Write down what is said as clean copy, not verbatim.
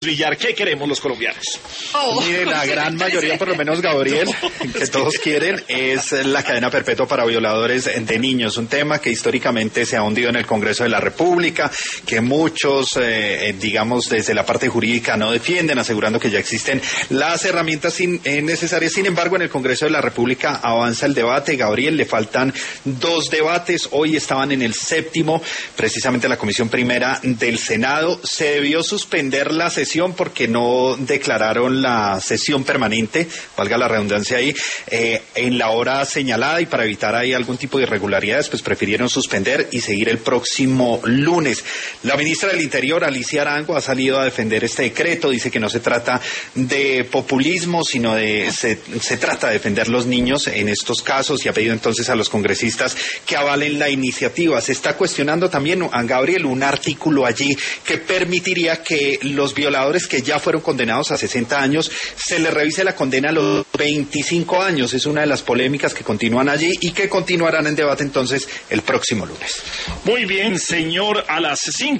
Villar, ¿qué queremos los colombianos? Mire, la gran mayoría, por lo menos Gabriel, que todos quieren, es la cadena perpetua para violadores de niños, un tema que históricamente se ha hundido en el Congreso de la República, que muchos, digamos, desde la parte jurídica no defienden, asegurando que ya existen las herramientas necesarias. Sin embargo, en el Congreso de la República avanza el debate. Gabriel, le faltan 2 debates, hoy estaban en el 7º, precisamente la Comisión Primera del Senado. Se debió suspender la sesión porque no declararon la sesión permanente, valga la redundancia ahí, en la hora señalada, y para evitar ahí algún tipo de irregularidades, pues prefirieron suspender y seguir el próximo lunes. La ministra del Interior, Alicia Arango, ha salido a defender este decreto, dice que no se trata de populismo, sino se trata de defender los niños en estos casos, y ha pedido entonces a los congresistas que avalen la iniciativa. Se está cuestionando también, a Gabriel, un artículo allí que permitiría que los violadores que ya fueron condenados a 60 años se les revise la condena a los 25 años. Es una de las polémicas que continúan allí y que continuarán en debate entonces el próximo lunes. Muy bien, señor, a las 5.